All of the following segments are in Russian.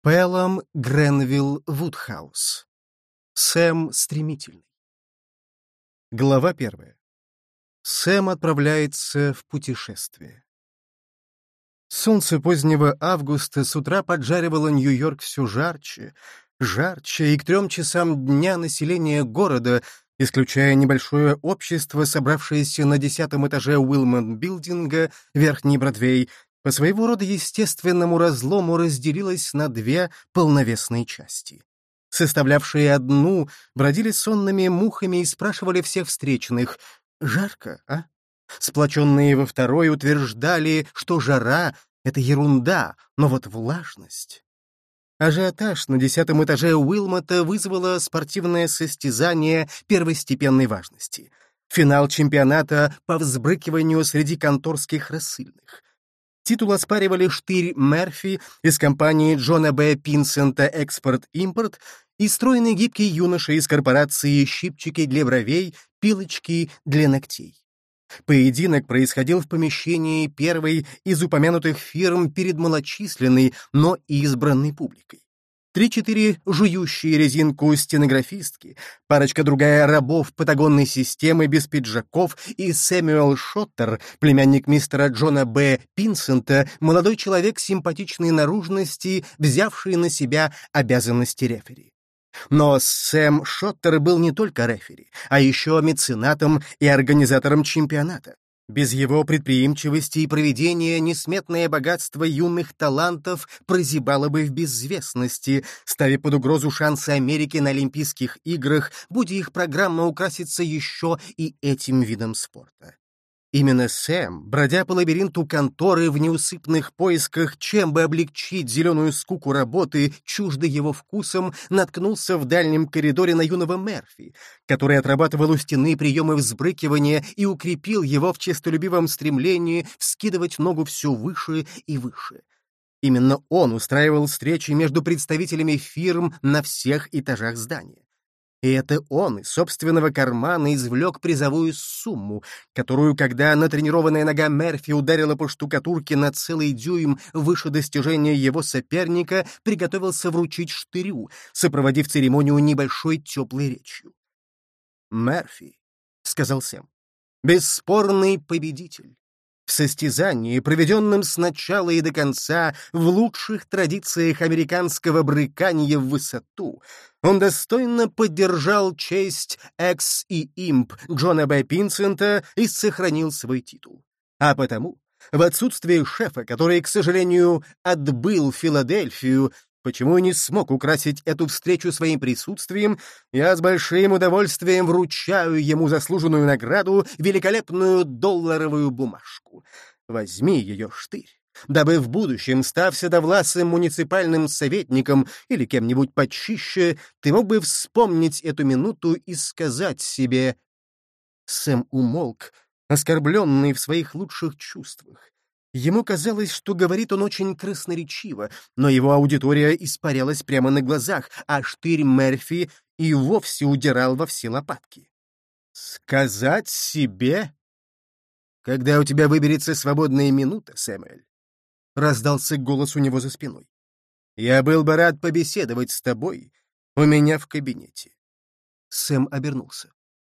Пэлом Гренвилл Вудхаус. Сэм Стремительный. Глава 1. Сэм отправляется в путешествие. Солнце позднего августа с утра поджаривало Нью-Йорк все жарче, и к 3 часам дня население города, исключая небольшое общество, собравшееся на 10-м этаже Уилмот-билдинга, Верхний Бродвей, по своего рода естественному разлому разделилось на 2 полновесные части. Составлявшие одну бродили сонными мухами и спрашивали всех встречных: «Жарко, а?». Сплоченные во второй утверждали, что жара — это ерунда, но вот влажность. Ажиотаж на 10-м этаже Уилмота вызвало спортивное состязание первостепенной важности — финал чемпионата по взбрыкиванию среди конторских рассыльных. Титул оспаривали Штырь Мерфи из компании Джона Б. Пинсента «Экспорт-импорт» и стройный гибкий юноша из корпорации «Щипчики для бровей, пилочки для ногтей». Поединок происходил в помещении первой из упомянутых фирм перед малочисленной, но избранной публикой. 3-4 жующие резинку стенографистки, парочка другая рабов патагонной системы без пиджаков и Сэмюэл Шоттер, племянник мистера Джона Б. Пинсента, молодой человек симпатичной наружности, взявший на себя обязанности рефери. Но Сэм Шоттер был не только рефери, а еще меценатом и организатором чемпионата. Без его предприимчивости и проведения несметное богатство юных талантов прозябало бы в безвестности, ставя под угрозу шансы Америки на Олимпийских играх, будь их программа украсится еще и этим видом спорта. Именно Сэм, бродя по лабиринту конторы в неусыпных поисках, чем бы облегчить зеленую скуку работы, чуждой его вкусом, наткнулся в дальнем коридоре на юного Мерфи, который отрабатывал у стены приемы взбрыкивания и укрепил его в честолюбивом стремлении вскидывать ногу все выше и выше. Именно он устраивал встречи между представителями фирм на всех этажах здания. И это он из собственного кармана извлек призовую сумму, которую, когда натренированная нога Мерфи ударила по штукатурке на целый дюйм выше достижения его соперника, приготовился вручить Штырю, сопроводив церемонию небольшой теплой речью. «Мерфи», — сказал Сэм, — «бесспорный победитель. В состязании, проведенном с начала и до конца в лучших традициях американского брыкания в высоту, он достойно поддержал честь экс и имп Джона Б. Пинсента и сохранил свой титул. А потому, в отсутствие шефа, который, к сожалению, отбыл в Филадельфию, почему и не смог украсить эту встречу своим присутствием, я с большим удовольствием вручаю ему заслуженную награду — великолепную долларовую бумажку. Возьми ее, Штырь, дабы в будущем, став седовласым муниципальным советником или кем-нибудь почище, ты мог бы вспомнить эту минуту и сказать себе... Сэм умолк, оскорбленный в своих лучших чувствах. Ему казалось, что говорит он очень красноречиво, но его аудитория испарялась прямо на глазах, а Штырь Мерфи и вовсе удирал во все лопатки. «Сказать себе? Когда у тебя выберется свободная минута, Сэмюэль?» — раздался голос у него за спиной. «Я был бы рад побеседовать с тобой у меня в кабинете». Сэм обернулся.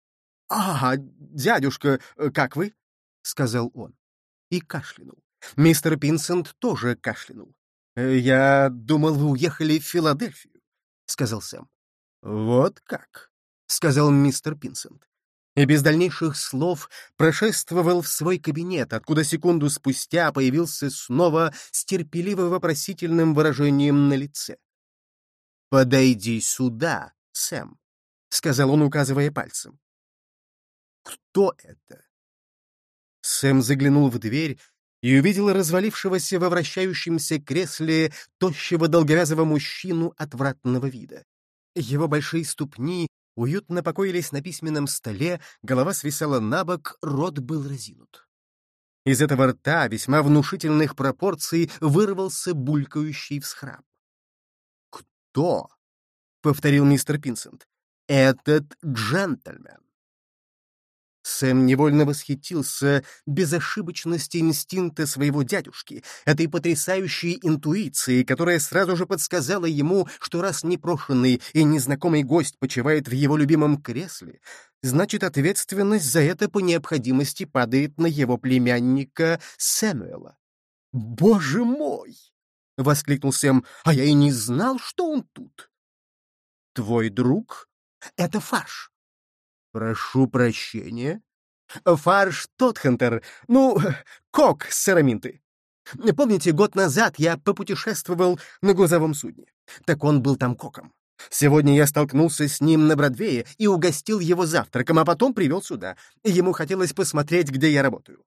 Дядюшка, как вы?» — сказал он. И кашлянул. Мистер Пинсент тоже кашлянул. «Я думал, вы уехали в Филадельфию», — сказал Сэм. «Вот как», — сказал мистер Пинсент. И без дальнейших слов прошествовал в свой кабинет, откуда секунду спустя появился снова с терпеливо-вопросительным выражением на лице. «Подойди сюда, Сэм», — сказал он, указывая пальцем. «Кто это?» Сэм заглянул в дверь и увидел развалившегося во вращающемся кресле тощего долговязого мужчину отвратного вида. Его большие ступни уютно покоились на письменном столе, голова свисала на бок, рот был разинут. Из этого рта весьма внушительных пропорций вырвался булькающий всхрап. «Кто?» — повторил мистер Пинсент. «Этот джентльмен». Сэм невольно восхитился безошибочности инстинкта своего дядюшки, этой потрясающей интуиции, которая сразу же подсказала ему, что раз непрошенный и незнакомый гость почивает в его любимом кресле, значит, ответственность за это по необходимости падает на его племянника Сэмюэла. «Боже мой!» — воскликнул Сэм. «А я и не знал, что он тут!» «Твой друг?» «Это фарш». «Прошу прощения». «Фарш Тотхантер, ну, кок с сыроминты. Помните, год назад я попутешествовал на грузовом судне? Так он был там коком. Сегодня я столкнулся с ним на Бродвее и угостил его завтраком, а потом привел сюда. Ему хотелось посмотреть, где я работаю».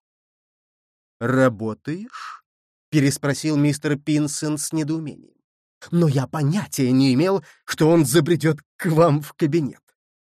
«Работаешь?» — переспросил мистер Пинсон с недоумением. «Но я понятия не имел, что он забредет к вам в кабинет».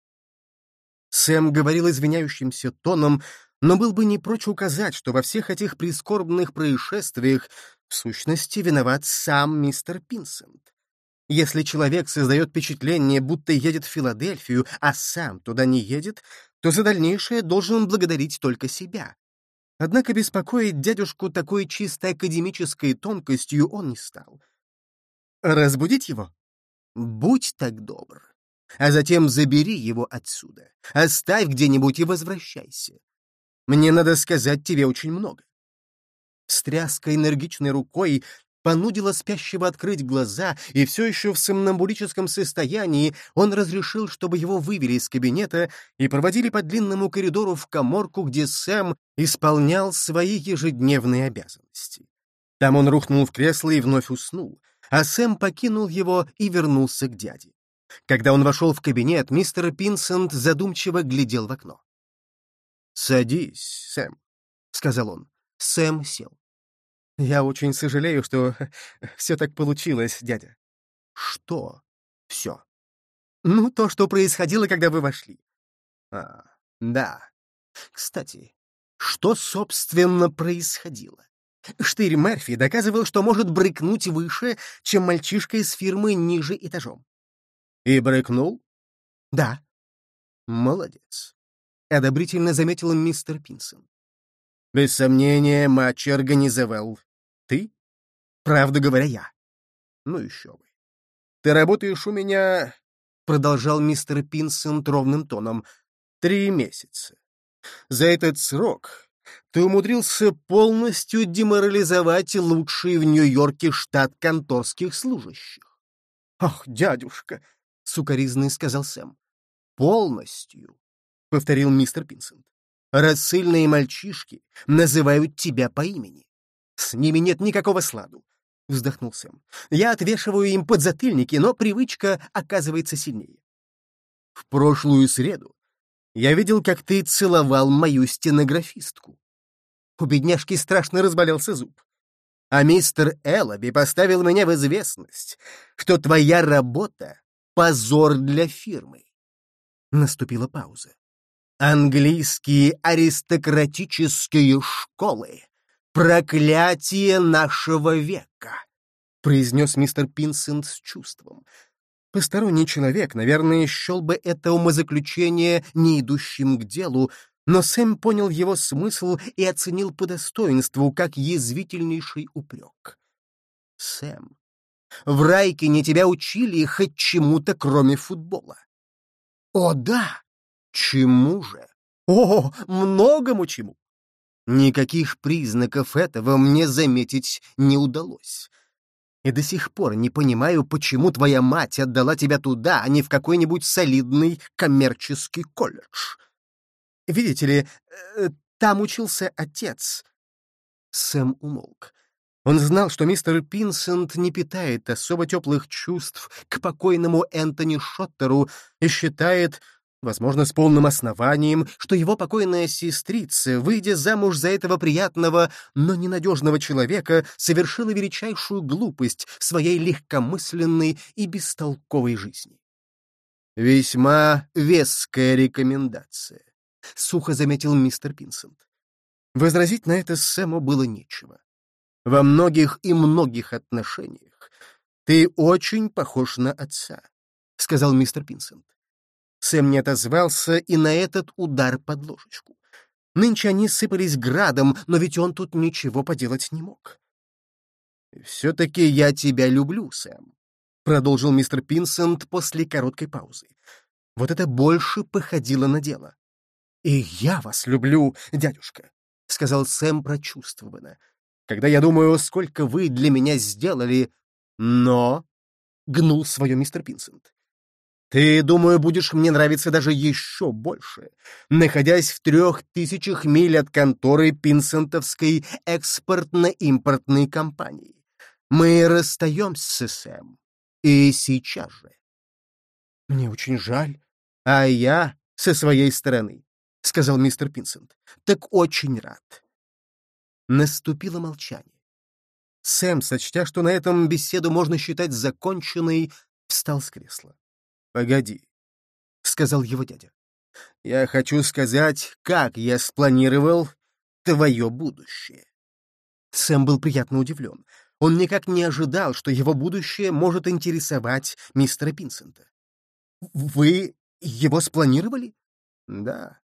Сэм говорил извиняющимся тоном, но был бы не прочь указать, что во всех этих прискорбных происшествиях в сущности виноват сам мистер Пинсент. Если человек создает впечатление, будто едет в Филадельфию, а сам туда не едет, то за дальнейшее должен благодарить только себя. Однако беспокоить дядюшку такой чисто академической тонкостью он не стал. «Разбудить его? Будь так добр. А затем забери его отсюда, оставь где-нибудь и возвращайся. Мне надо сказать тебе очень много». С тряской энергичной рукой понудила спящего открыть глаза, и все еще в сомнамбулическом состоянии он разрешил, чтобы его вывели из кабинета и проводили по длинному коридору в каморку, где Сэм исполнял свои ежедневные обязанности. Там он рухнул в кресло и вновь уснул, а Сэм покинул его и вернулся к дяде. Когда он вошел в кабинет, мистер Пинсент задумчиво глядел в окно. «Садись, Сэм», — сказал он. Сэм сел. «Я очень сожалею, что все так получилось, дядя». «Что все?» «Ну, то, что происходило, когда вы вошли». «А, да. Кстати, что, собственно, происходило? Штырь Мерфи доказывал, что может брыкнуть выше, чем мальчишка из фирмы ниже этажом». «И брыкнул?» «Да». «Молодец», — одобрительно заметил мистер Пинсон. «Без сомнения, матч организовал ты?» «Правду говоря, я». «Ну еще бы. Ты работаешь у меня, — продолжал мистер Пинсон ровным тоном, — 3 месяца. За этот срок ты умудрился полностью деморализовать лучший в Нью-Йорке штат конторских служащих». «Ах, дядюшка!» — сукоризный сказал Сэм. «Полностью», — повторил мистер Пинсент. «Рассыльные мальчишки называют тебя по имени. С ними нет никакого сладу», — вздохнул Сэм. «Я отвешиваю им подзатыльники, но привычка оказывается сильнее. В прошлую среду я видел, как ты целовал мою стенографистку. У бедняжки страшно разболелся зуб. А мистер Эллоби поставил меня в известность, что твоя работа — позор для фирмы». Наступила пауза. «Английские аристократические школы — проклятие нашего века», — произнес мистер Пинсент с чувством. Посторонний человек, наверное, счел бы это умозаключение не идущим к делу, но Сэм понял его смысл и оценил по достоинству как язвительнейший упрек. «Сэм, в Райкине тебя учили хоть чему-то, кроме футбола». «О, да! Чему же? О, многому чему!» Никаких признаков этого мне заметить не удалось. И до сих пор не понимаю, почему твоя мать отдала тебя туда, а не в какой-нибудь солидный коммерческий колледж. Видите ли, там учился отец». Сэм умолк. Он знал, что мистер Пинсент не питает особо теплых чувств к покойному Энтони Шоттеру и считает, возможно, с полным основанием, что его покойная сестрица, выйдя замуж за этого приятного, но ненадежного человека, совершила величайшую глупость в своей легкомысленной и бестолковой жизни. «Весьма веская рекомендация», — сухо заметил мистер Пинсент. Возразить на это Сэму было нечего. «Во многих и многих отношениях ты очень похож на отца», — сказал мистер Пинсент. Сэм не отозвался и на этот удар под ложечку. Нынче они сыпались градом, но ведь он тут ничего поделать не мог. «Все-таки я тебя люблю, Сэм», — продолжил мистер Пинсент после короткой паузы. Вот это больше походило на дело. «И я вас люблю, дядюшка», — сказал Сэм прочувствованно. «Когда я думаю, сколько вы для меня сделали...» «Но...» — гнул свое мистер Пинсент. «Ты, думаю, будешь мне нравиться даже еще больше, находясь в 3000 миль от конторы Пинсентовской экспортно-импортной компании. Мы расстаемся, Сэм. И сейчас же». «Мне очень жаль. А я, со своей стороны, — сказал мистер Пинсент, — так очень рад». Наступило молчание. Сэм, сочтя, что на этом беседу можно считать законченной, встал с кресла. «Погоди», — сказал его дядя. «Я хочу сказать, как я спланировал твое будущее». Сэм был приятно удивлен. Он никак не ожидал, что его будущее может интересовать мистера Пинсента. «Вы его спланировали?» «Да».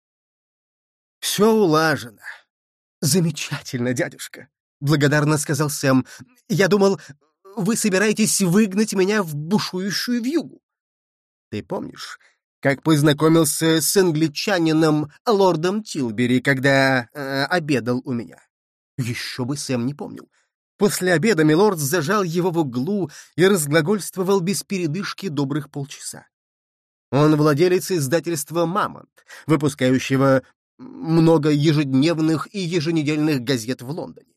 «Все улажено». «Замечательно, дядюшка», — благодарно сказал Сэм. «Я думал, вы собираетесь выгнать меня в бушующую вьюгу». «Ты помнишь, как познакомился с англичанином лордом Тилбери, когда обедал у меня?» Еще бы Сэм не помнил. После обеда милорд зажал его в углу и разглагольствовал без передышки добрых полчаса. Он владелец издательства «Мамонт», выпускающего много ежедневных и еженедельных газет в Лондоне.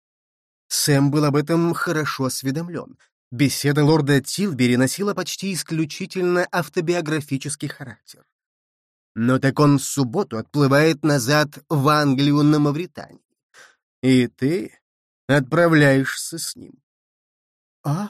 Сэм был об этом хорошо осведомлен. Беседа лорда Тилбери носила почти исключительно автобиографический характер. Но так он в субботу отплывает назад в Англию на Мавритании. И ты отправляешься с ним. А?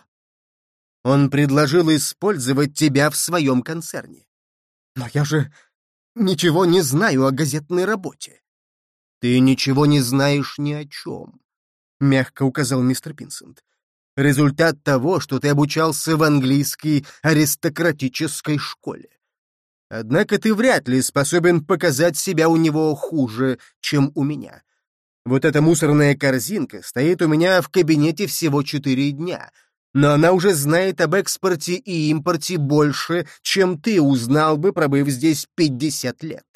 Он предложил использовать тебя в своем концерне. Но я же ничего не знаю о газетной работе. Ты ничего не знаешь ни о чем, — мягко указал мистер Пинсент. Результат того, что ты обучался в английской аристократической школе. Однако ты вряд ли способен показать себя у него хуже, чем у меня. Вот эта мусорная корзинка стоит у меня в кабинете всего 4 дня, но она уже знает об экспорте и импорте больше, чем ты узнал бы, пробыв здесь 50 лет.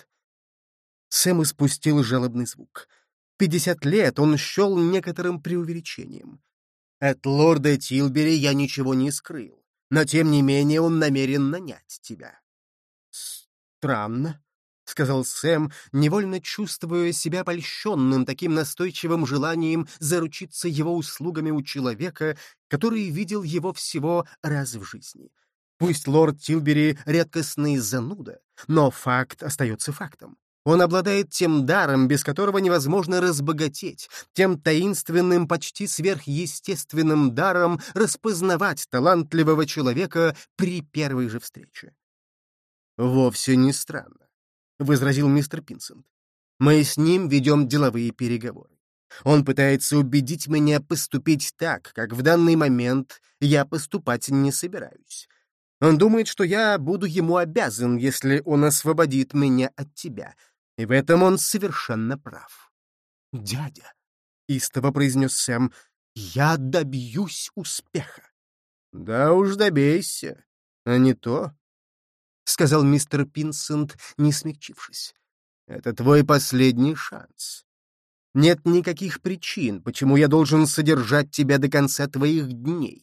Сэм испустил жалобный звук. 50 лет он счел некоторым преувеличением. От лорда Тилбери я ничего не скрыл, но тем не менее он намерен нанять тебя. Странно, — сказал Сэм, невольно чувствуя себя польщенным таким настойчивым желанием заручиться его услугами у человека, который видел его всего раз в жизни. Пусть лорд Тилбери редкостный зануда, но факт остается фактом. Он обладает тем даром, без которого невозможно разбогатеть, тем таинственным, почти сверхъестественным даром распознавать талантливого человека при первой же встрече. «Вовсе не странно», — возразил мистер Пинсент. «Мы с ним ведем деловые переговоры. Он пытается убедить меня поступить так, как в данный момент я поступать не собираюсь. Он думает, что я буду ему обязан, если он освободит меня от тебя. И в этом он совершенно прав». «Дядя», — истово произнес Сэм, — «я добьюсь успеха». «Да уж добейся, а не то», — сказал мистер Пинсент, не смягчившись. «Это твой последний шанс. Нет никаких причин, почему я должен содержать тебя до конца твоих дней.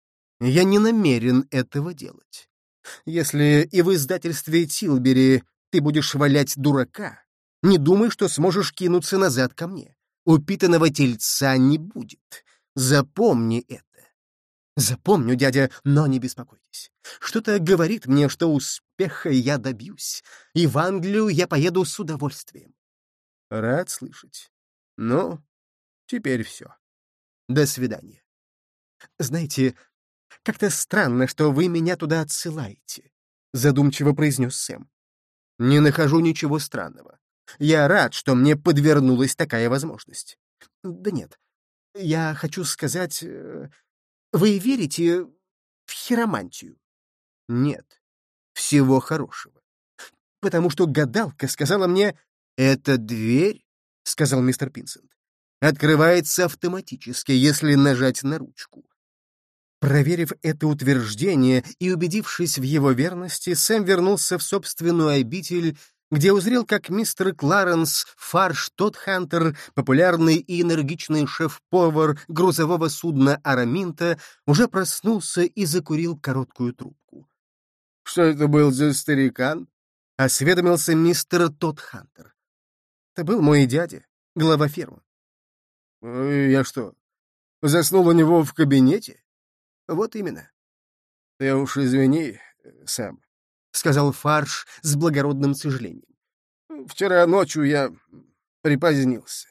Я не намерен этого делать. Если и в издательстве Тилбери ты будешь валять дурака, не думай, что сможешь кинуться назад ко мне. Упитанного тельца не будет. Запомни это». «Запомню, дядя, но не беспокойтесь. Что-то говорит мне, что успеха я добьюсь, и в Англию я поеду с удовольствием». «Рад слышать. Ну, теперь все. До свидания». «Знаете, как-то странно, что вы меня туда отсылаете», — задумчиво произнес Сэм. «Не нахожу ничего странного. Я рад, что мне подвернулась такая возможность». «Да нет, я хочу сказать, вы верите в хиромантию?» «Нет, всего хорошего. Потому что гадалка сказала мне, эта дверь — сказал мистер Пинсент. «Открывается автоматически, если нажать на ручку». Проверив это утверждение и убедившись в его верности, Сэм вернулся в собственную обитель, где узрел, как мистер Кларенс Фарш Тодхантер, популярный и энергичный шеф-повар грузового судна «Араминта», уже проснулся и закурил короткую трубку. «Что это был за старикан?» — осведомился мистер Тодхантер. «Это был мой дядя, глава фермы». «Я что, заснул у него в кабинете?» «Вот именно». «Ты уж извини, Сэм», — сказал Фарш с благородным сожалением. «Вчера ночью я припозднился».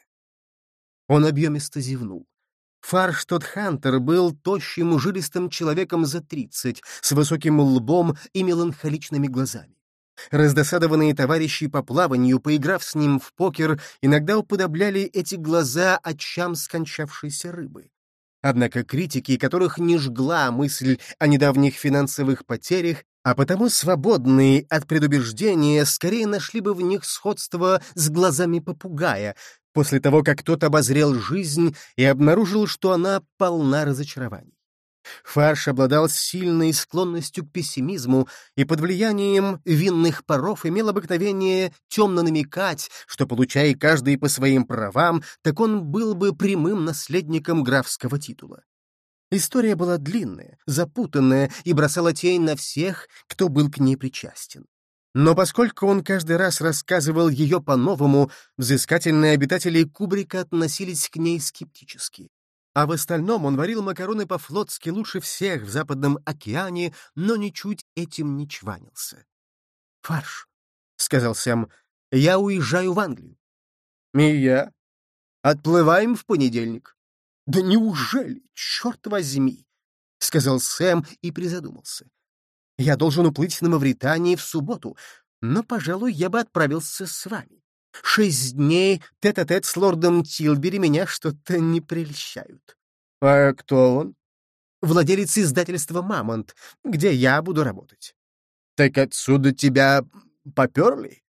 Он объемисто зевнул. Фарш Тодхантер был тощим, жилистым человеком за 30, с высоким лбом и меланхоличными глазами. Раздосадованные товарищи по плаванию, поиграв с ним в покер, иногда уподобляли эти глаза очам скончавшейся рыбы. Однако критики, которых не жгла мысль о недавних финансовых потерях, а потому свободные от предубеждения, скорее нашли бы в них сходство с глазами попугая, после того, как тот обозрел жизнь и обнаружил, что она полна разочарований. Фарш обладал сильной склонностью к пессимизму и под влиянием винных паров имел обыкновение темно намекать, что, получая каждый по своим правам, так он был бы прямым наследником графского титула. История была длинная, запутанная и бросала тень на всех, кто был к ней причастен. Но поскольку он каждый раз рассказывал ее по-новому, взыскательные обитатели Кубрика относились к ней скептически. А в остальном он варил макароны по-флотски лучше всех в Западном океане, но ничуть этим не чванился. «Фарш», — сказал Сэм, — «я уезжаю в Англию». «И я? Отплываем в понедельник». «Да неужели? Черт возьми!» — сказал Сэм и призадумался. «Я должен уплыть на Мавритании в субботу, но, пожалуй, я бы отправился с вами. 6 дней тет-а-тет с лордом Тилбери меня что-то не прельщают». «А кто он?» «Владелец издательства «Мамонт», где я буду работать». «Так отсюда тебя поперли?»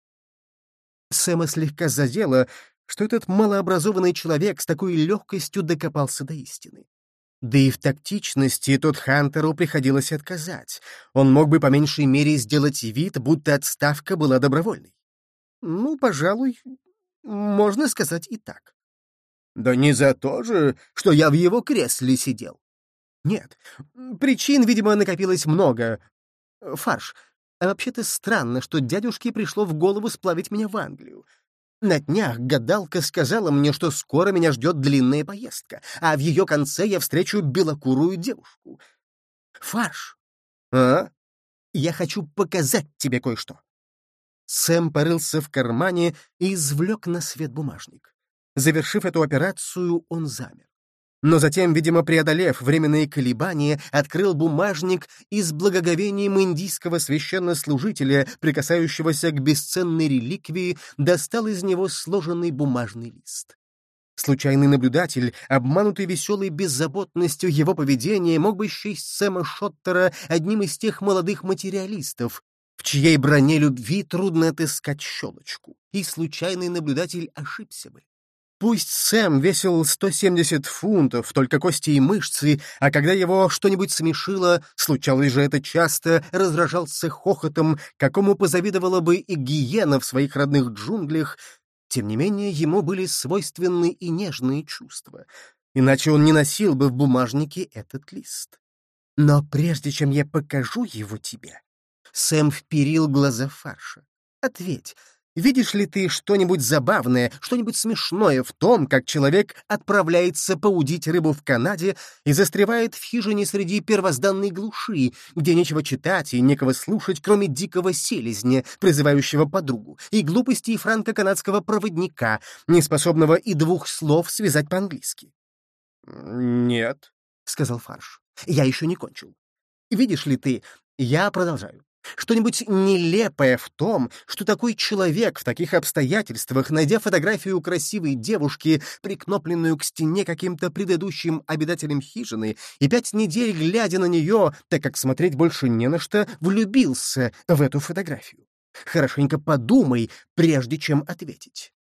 Сэма слегка задело, что этот малообразованный человек с такой легкостью докопался до истины. Да и в тактичности Тодхантеру приходилось отказать. Он мог бы по меньшей мере сделать вид, будто отставка была добровольной. Ну, пожалуй, можно сказать и так. Да не за то же, что я в его кресле сидел. Нет, причин, видимо, накопилось много. Фарш, а вообще-то странно, что дядюшке пришло в голову сплавить меня в Англию. На днях гадалка сказала мне, что скоро меня ждет длинная поездка, а в ее конце я встречу белокурую девушку. Фарш, а? Я хочу показать тебе кое-что. Сэм порылся в кармане и извлек на свет бумажник. Завершив эту операцию, он замер. Но затем, видимо, преодолев временные колебания, открыл бумажник и с благоговением индийского священнослужителя, прикасающегося к бесценной реликвии, достал из него сложенный бумажный лист. Случайный наблюдатель, обманутый веселой беззаботностью его поведения, мог бы счесть Сэма Шоттера одним из тех молодых материалистов, в чьей броне любви трудно отыскать щелочку, и случайный наблюдатель ошибся бы. Пусть Сэм весил 170 фунтов, только кости и мышцы, а когда его что-нибудь смешило, случалось же это часто, раздражался хохотом, какому позавидовала бы и гиена в своих родных джунглях, тем не менее ему были свойственны и нежные чувства, иначе он не носил бы в бумажнике этот лист. Но прежде чем я покажу его тебе, Сэм вперил глаза Фарша. Ответь, видишь ли ты что-нибудь забавное, что-нибудь смешное в том, как человек отправляется поудить рыбу в Канаде и застревает в хижине среди первозданной глуши, где нечего читать и некого слушать, кроме дикого селезня, призывающего подругу, и глупостей франко-канадского проводника, не способного и 2 слов связать по-английски? «Нет», — сказал Фарш, — «я еще не кончил. Видишь ли ты, я продолжаю. Что-нибудь нелепое в том, что такой человек в таких обстоятельствах, найдя фотографию красивой девушки, прикнопленную к стене каким-то предыдущим обитателем хижины, и 5 недель, глядя на нее, так как смотреть больше не на что, влюбился в эту фотографию. Хорошенько подумай, прежде чем ответить.